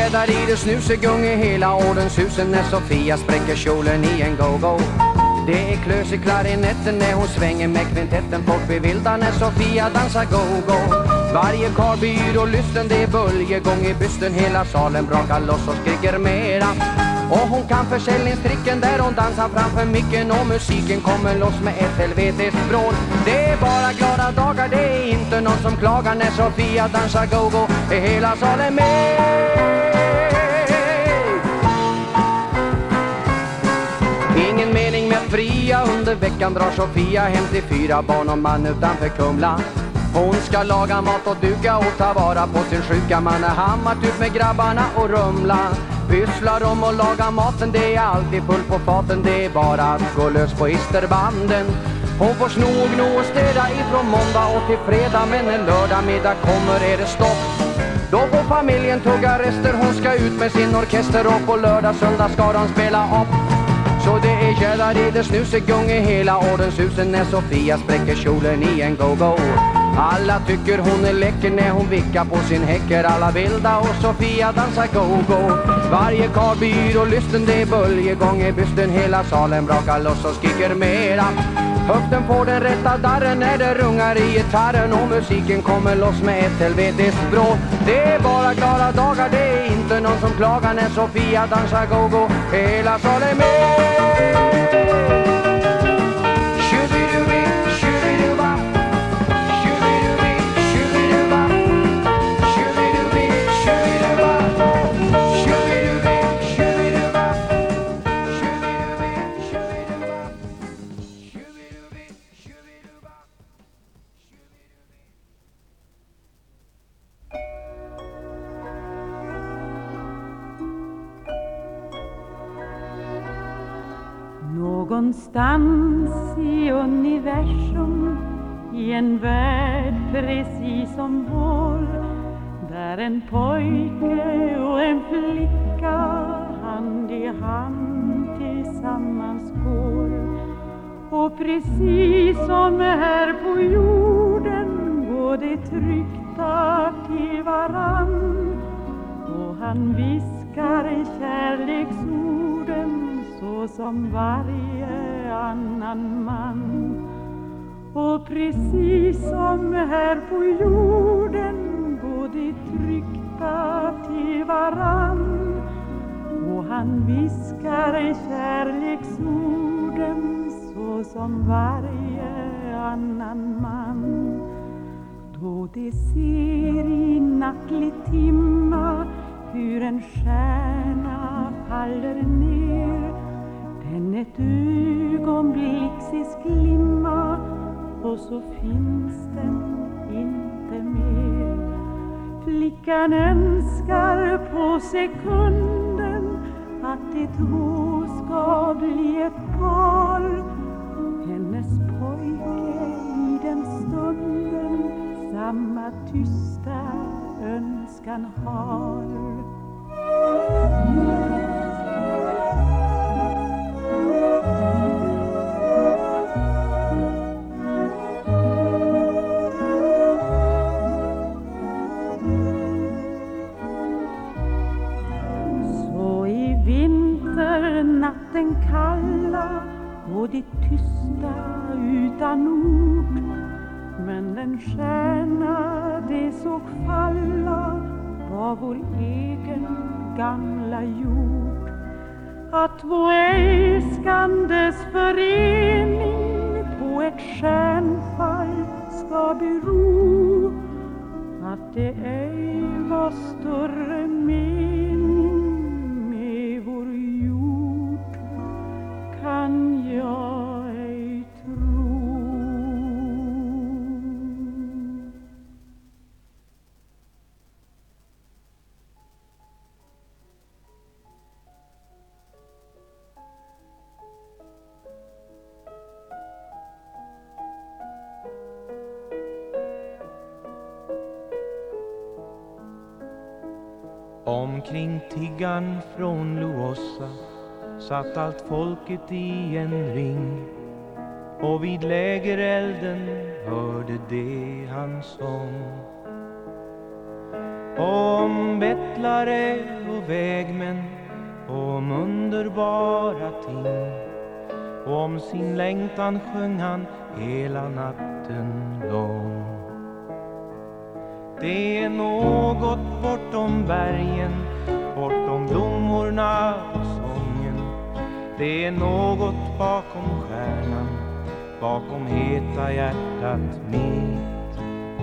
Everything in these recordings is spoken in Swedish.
gäddar i det snusegung i hela ordenshusen när Sofia spräcker kjolen i en go-go. Det är klös i klarinetten när hon svänger med kvintetten. Folk blir vilda när Sofia dansar go-go. Varje karl byr och lysten, det är böljegång i bysten. Hela salen brakar loss och skriker mera. Och hon kan försäljningstricken där hon dansar framför micken. Och musiken kommer loss med ett helvetiskt vrål. Det är bara glada dagar, det är inte någon som klagar när Sofia dansar go-go. Är hela salen med. Ingen mening med att fria. Under veckan drar Sofia hem till 4 barn och man utanför Kumla. Hon ska laga mat och duka och ta vara på sin sjuka man. Är hammart ut med grabbarna och rumla. Pysslar om och laga maten, det är alltid full på faten. Det är bara att gå lös på isterbanden. Hon får sno och gno och städa ifrån måndag och till fredag. Men en lördag middag kommer är det stopp. Då får familjen tugga rester. Hon ska ut med sin orkester och på lördag söndag ska de spela upp. Så det är gäddar i det snusegung i hela ordenshusen när Sofia spräcker kjolen i en go-go. Alla tycker hon är läcker när hon vickar på sin häcker. Alla vilda och Sofia dansar go-go. Varje karl byr och lysten, det är böljegång i bysten. Hela salen brakar loss och skriker mera. Höften får den rätta darren när det rungar i gitarren. Och musiken kommer loss med ett helvetiskt bråk. Det är bara glada dagar, det är inte någon som klagar när Sofia dansar go-go. Hela salen med. Någonstans i universum, i en värld precis som vår, där en pojke och en flicka hand i hand tillsammans går. Och precis som här på jorden går det tryckta till varann. Och han viskar kärleksorden så som varje annan man. Och precis som här på jorden går det tryckta till varann. Och han viskar kärleksorden så som varje annan man. Då det ser i nattlig timma hur en stjärna faller ner, den ett ögonblick ses glimma och så finns den inte mer. Flickan önskar på sekunden att de två ska bli ett par. Hennes pojke i den stunden samma tysta önskan har. Så i vinternatten kalla och det tysta utan ord, men den stjärna det såg falla var vår egen gamla jord. Att två älskandes förening på ett stjärnfall ska bero, att det ej var större mening med vår jord kan jag ej tro. Omkring tiggan från Luossa satt allt folket i en ring, och vid lägerelden hörde det hans sång. Och om bettlare och vägmän, om underbara ting. Och om sin längtan sjöng han hela natten lång. Det är något bortom bergen, bortom blommorna och sången. Det är något bakom stjärnan, bakom heta hjärtat mitt.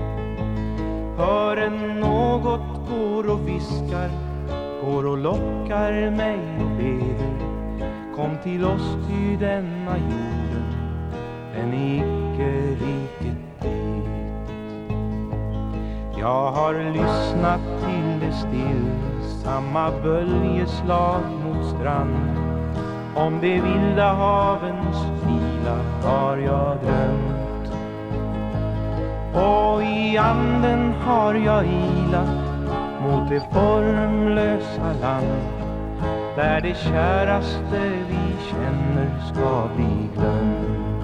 Hör en något går och viskar, går och lockar mig och beder. Kom till oss ty denna jorden, den är icke riket dit. Jag har lyssnat till det stillsamma böljeslag mot strand. Om det vilda havens vila har jag drömt. Och i anden har jag ilat mot det formlösa land, där det käraste vi känner ska bli glömt.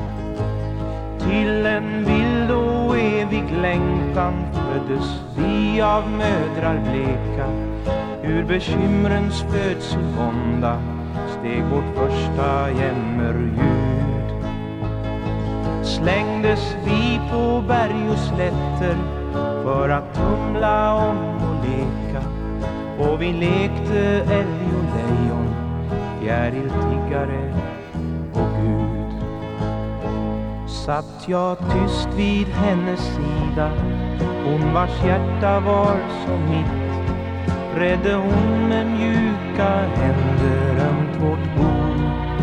Till en vild och evig längtan föddes vi av mödrar bleka. Ur bekymrens födselvånda steg vårt första jämmerljud. Slängdes vi på berg och slätter för att tumla om och leka. Och vi lekte älg och lejon, fjäriltiggare och Gud. Satt jag tyst vid hennes sida, hon vars hjärta var som mitt. Redde hon med mjuka händer ömt vårt bord.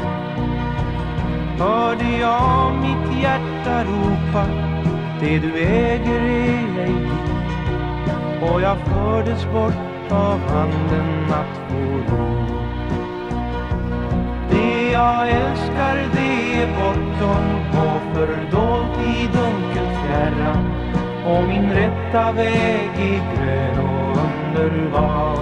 Hörde jag mitt hjärta ropa, det du äger är ej ditt. Och jag fördes bort av handen att få ro. Det jag älskar det är bortom och fördolt i dunkel fjärran. Och min rätta väg är grön och underbar.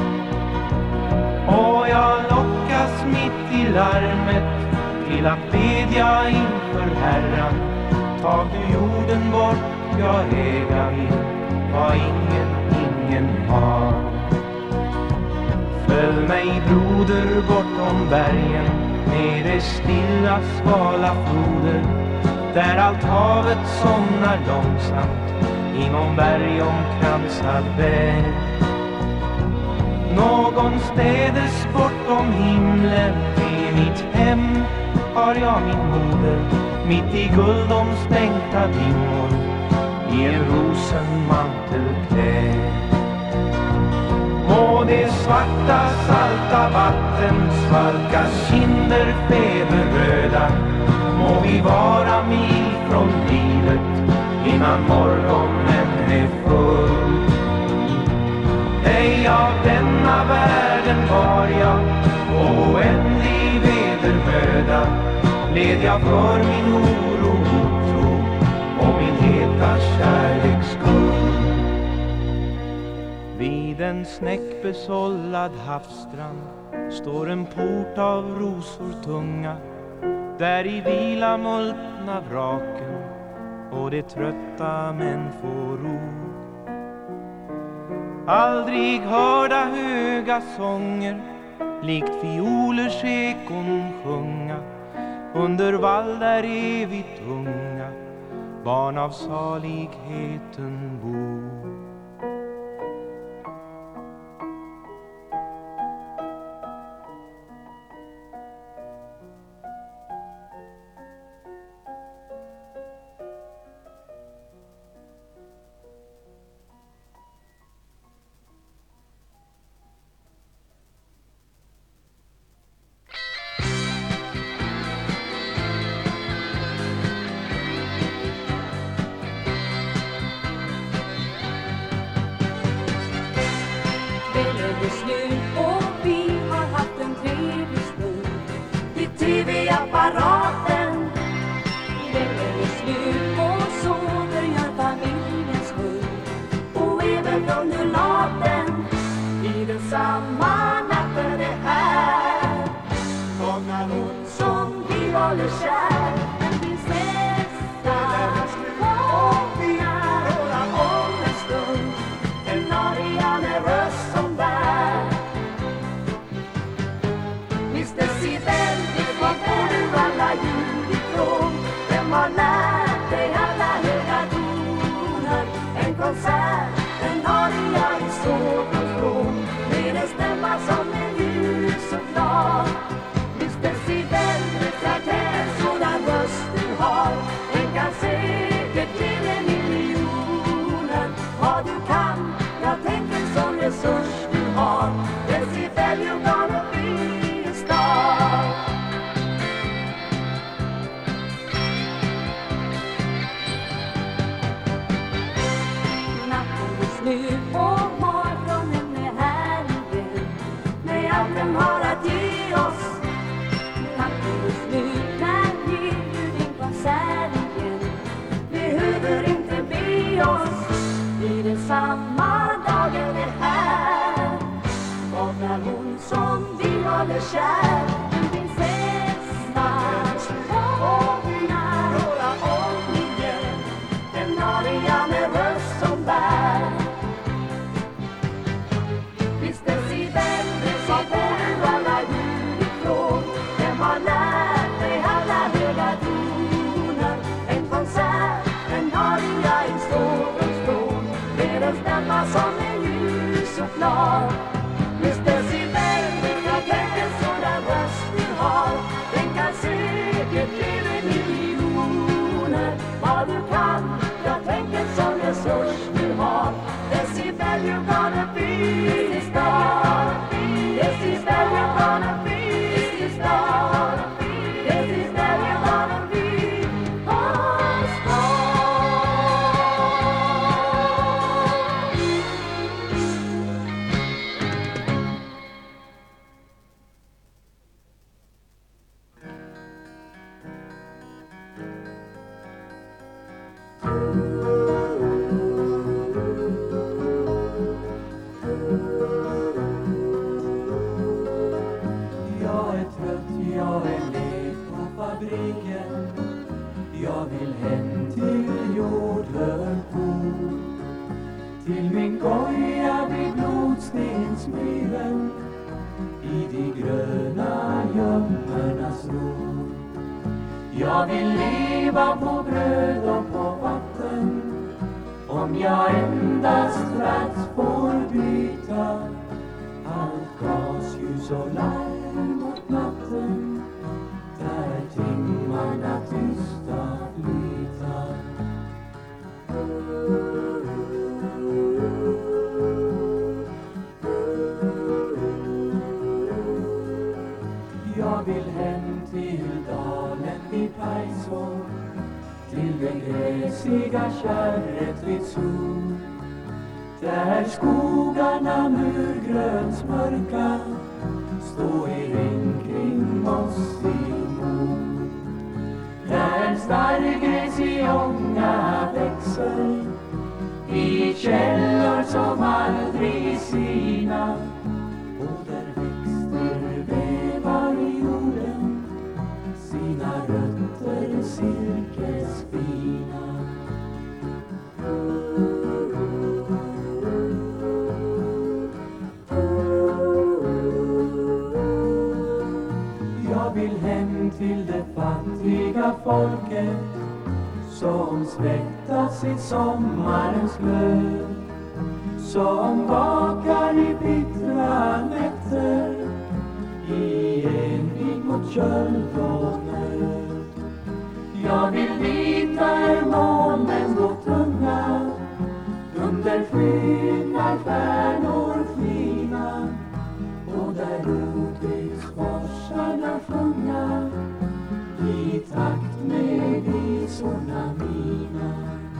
Och jag lockas mitt i larmet till att bedja inför Herran. Tag du jorden bort, jag äga vill vad ingen har. Följ mig broder bortom bergen, med det stilla svala floder, där allt havet somnar långsamt inom berg omkransad väg. Någonstädes bortom himlen är mitt hem, har jag min moder, mitt i guldomstänkta dimmor, i en rosenmantel klädd. Må det svarta salta vatten svalka kinder feberröda. Må vi vara mil från livet innan morgonen är full. Ej av denna världen var jag och oändlig vedermöda. Led jag för min oro och tro och min heta kärleks skull. Vid en snäckbesållad havsstrand står en port av rosor tunga. Där i vila multna vraken och det trötta män får ro. Aldrig hörda höga sånger likt fiolers ekon sjunga. Under vall där evigt unga barn av saligheten bor. En aria som vi håller kär. En prinsessa fångar några ångor, en aria med röst som bär. Mr. Sibel, var får du alla ljud ifrån? Vem har lärt dig alla höga toner? En konsert, en aria i stålstrån, med en stämma som är ljus och klar. Mr. Sibel, jag tänker sådan röst du har, den kan säkert ge dig miljoner. Vad du kan, jag tänker som resurs du har. Decibel, you're gonna be a star. Decibel, you're gonna be a star. Decibel, you're gonna be a star. Jag är trött, jag är led på fabriken. Jag vill hem till jordhörpor, till min koja vid blodstensmyren, i de gröna gömmornas ro. Jag vill leva på bröd och på vatten, om jag endast plats får byta allt gasljus och larm mot natten, där timmarna tysta flyta. Jag vill hem till dalen vid Pajså, till det gräsiga kärret vid sol, där skogarna murgrönsmörka stå i ring kring mossig mor, där starrgräs i ånga växer i källor som aldrig sina, och där växter vävar i jorden sina rötter silkesfina. Jag vill hem till det fattiga folket som svettas i sommarens glöd, som vakar i bittra nätter i envig mot köld och nöd. Jag vill vita är månen gå tunga, under skyn när stjärnor skina, och där Ludvigsforsarna sjunga i takt med visorna mina.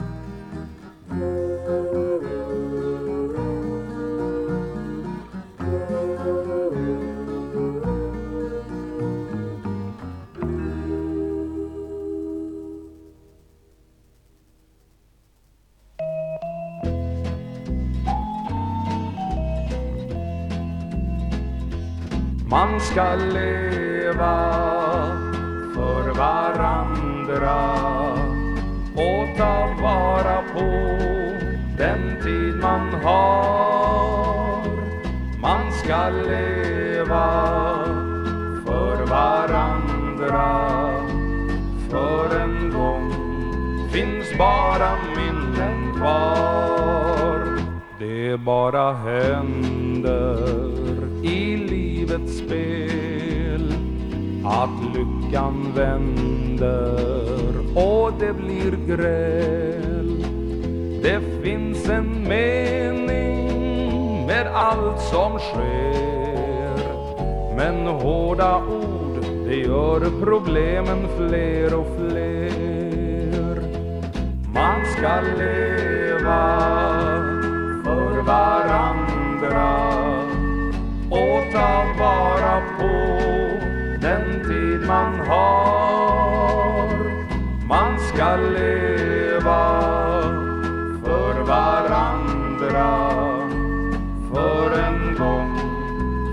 Man ska leva för varandra och ta vara på den tid man har. Man ska leva för varandra, för en gång finns bara minnen kvar. Det bara händer i livets spel att lyckan vänder och det blir gräl. Det finns en mening med allt som sker, men hårda ord, det gör problemen fler och fler. Man ska leva för varandra och ta vara på den tid man har. Man ska leva för varandra, för en gång finns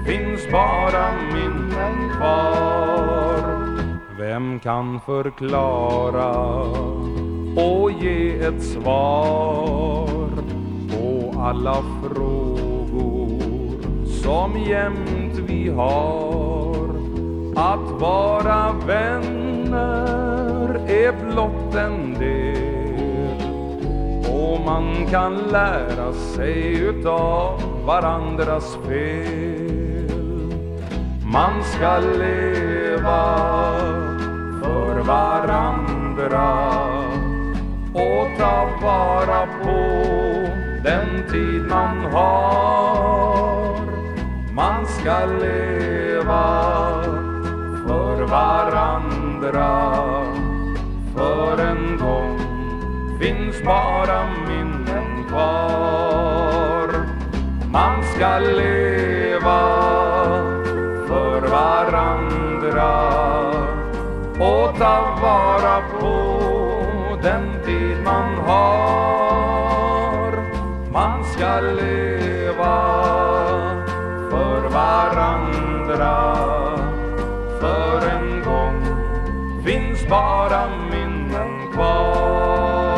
finns bara minnen kvar. Vem kan förklara och ge ett svar på alla frågor som jämt vi har? Att vara vänner är blott en del, och man kan lära sig utav varandras fel. Man ska leva för varandra och ta vara på den tid man har. Man ska leva för varandra, för en gång finns bara minnen kvar. Man ska leva för varandra och ta vara på den tid man har. Man ska leva för varandra, för en gång finns bara minnen kvar.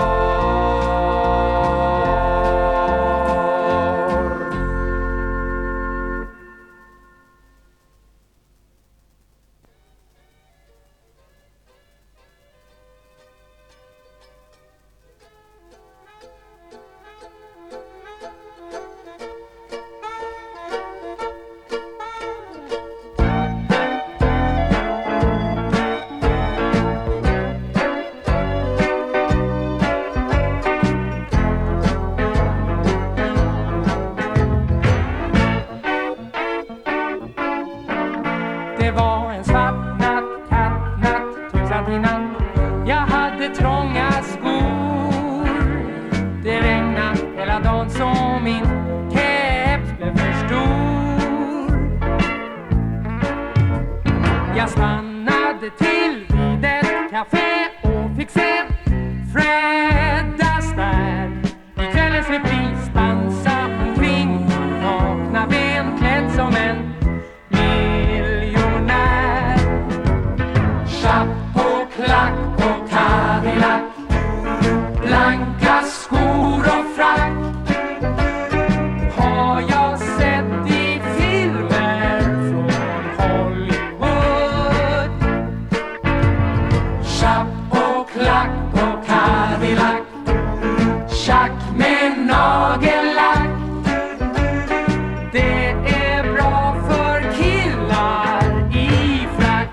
Det var en svart natt, kattnatt, tusan i natt. Jag hade trånga skor. Det regnade hela dagen så min keps blev för stor. Jag stannade till vid ett café och fick se Fred Astaire. I kvällens repris dansa omkring, nakna ben klädd som en klack och Cadillac, blanka skor och frack har jag sett i filmer från Hollywood. Chapp och klack och Cadillac, tjack med nagellack. Det är bra för killar i frack.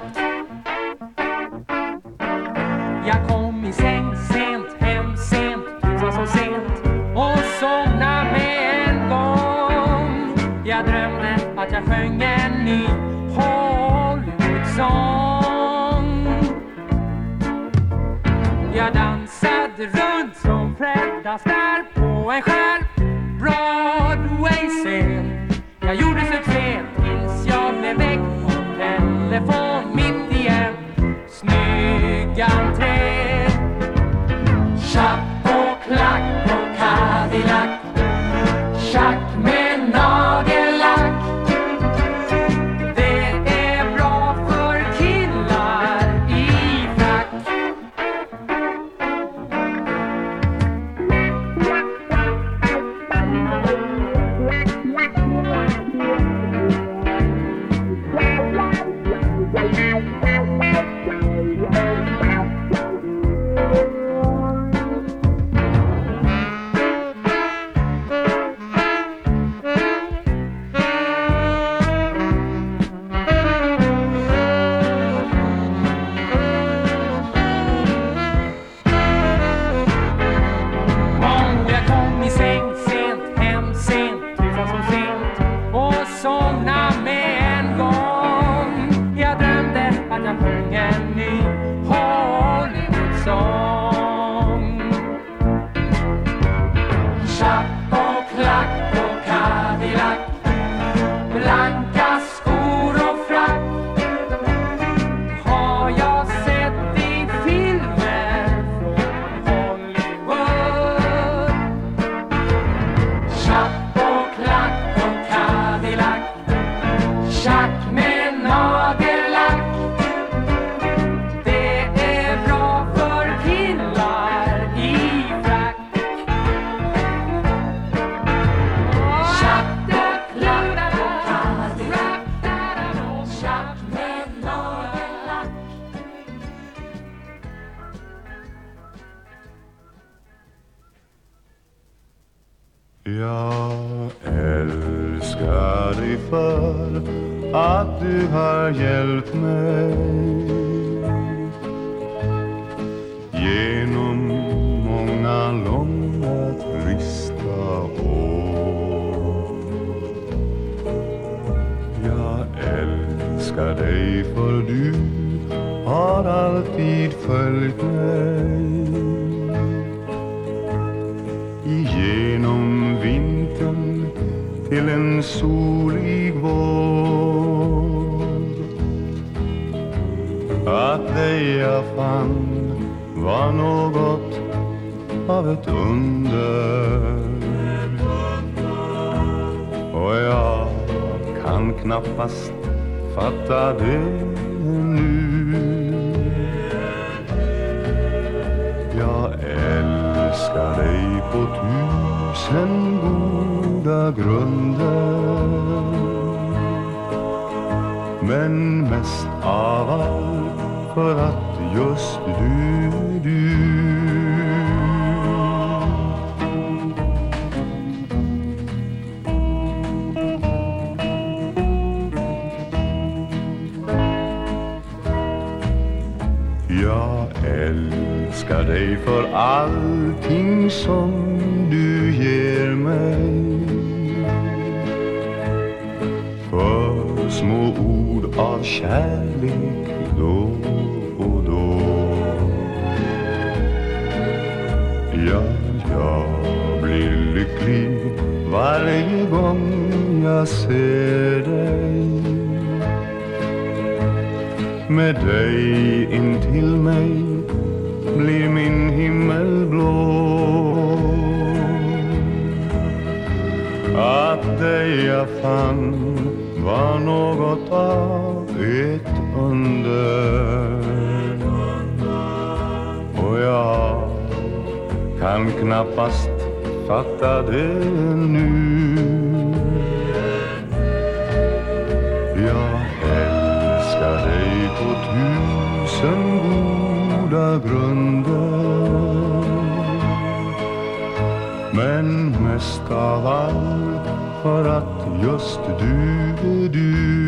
Jag kom i säng sent, hem sent, tusan så sent och somna med en gång. Jag drömde att jag sjöng en ny Hollywood-sång. Jag dansade runt som Fred Astaire på en skär Broadway-scen. Jag gjorde succé tills jag blev väck på telefon mitt igen. Snygg entré, chapp och klack och Cadillac, tjack med nagellack. Det är bra för killar i frack. Shot älskar dig för att du har hjälpt mig genom många långa trista år. Jag älskar dig för du har alltid följt mig igenom vintern till en solig vår. Att dig jag fann var något av ett under, och jag kan knappast fatta det nu. Jag älskar dig på 1000 goda grunder, men mest av allt för att just du Jag älskar dig för allting som du ger mig, för små ord av kärlek då och då. Jag blir lycklig varje gång jag ser dig. Med dig intill mig blir min himmel blå. Att dig jag fann var något av ett under, och jag kan knappast fatta det nu. Jag älskar dig på 1000 goda grunder, men mest av allt för att just du är du.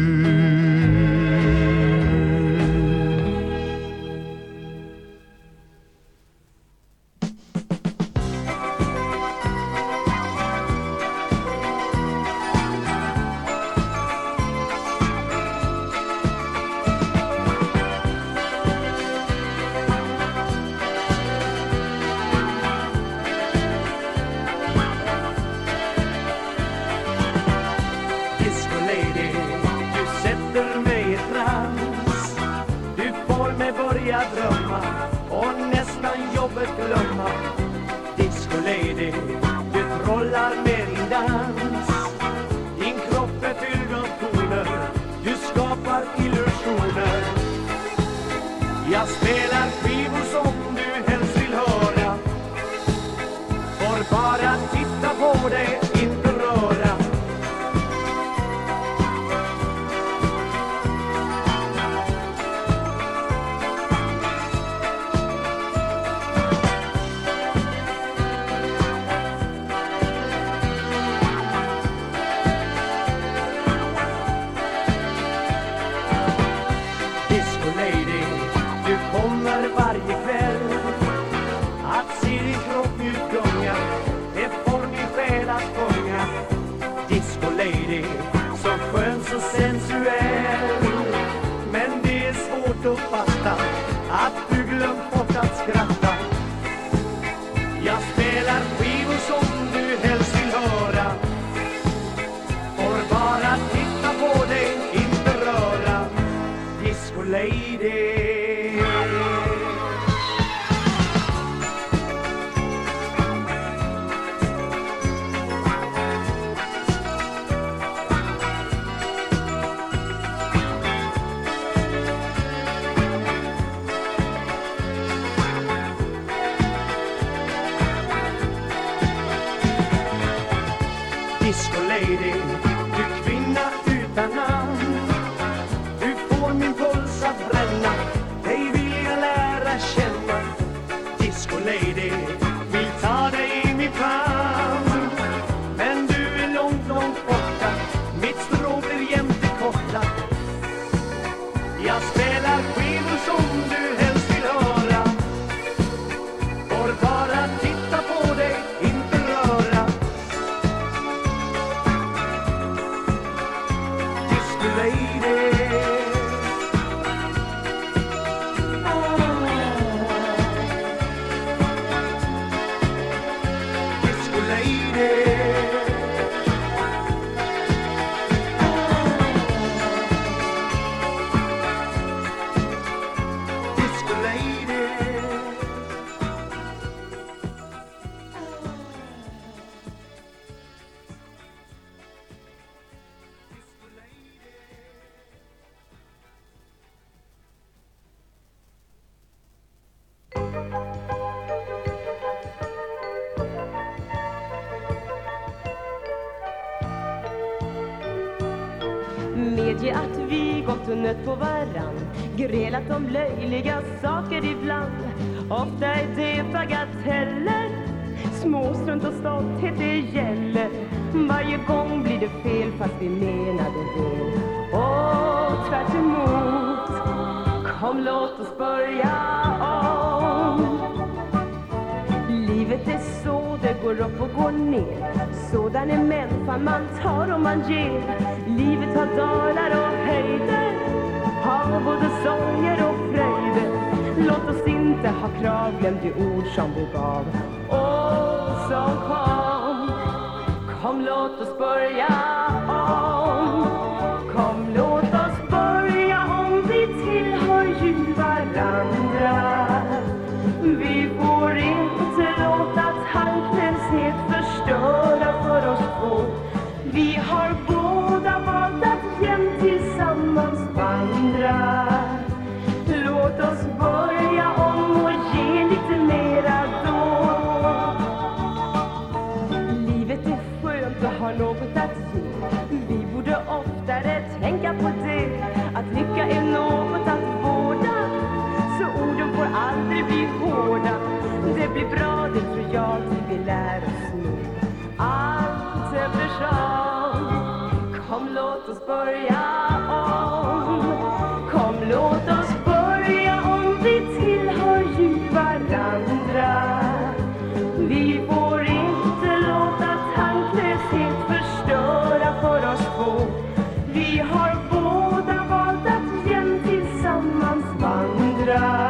Medge att vi gått och nött på varann, grälat om löjliga saker ibland. Ofta är det bagateller, småstrunt och stolthet det gäller. Varje gång blir det fel fast vi menade väl. Och tvärt emot, kom låt oss börja om. Livet är så, det går upp och går ner. Sådan är människan, man tar och man ger. Livet har dalar och höjder, har både sånger och fröjder. Låt oss inte ha krav, glöm de ord som vi gav. Och så kom låt oss börja om. Kom låt oss börja om, vi tillhör ju varandra. Vi får inte låta tanklöshet förstöra för oss två. Vi har båda valt att jämt tillsammans vandra. Låt oss börja om och ge lite mera då. Livet är skönt och har något att ge. Vi borde oftare tänka på det. Att lycka är något att vårda, så orden får aldrig bli hårda. Det blir bra, det tror jag, vi lär oss nu. Allt eftersom. Kom låt oss börja om. Kom låt oss börja om, vi tillhör ju varandra. Vi får inte låta tanklöshet förstöra för oss två. Vi har båda valt att jämt tillsammans vandra.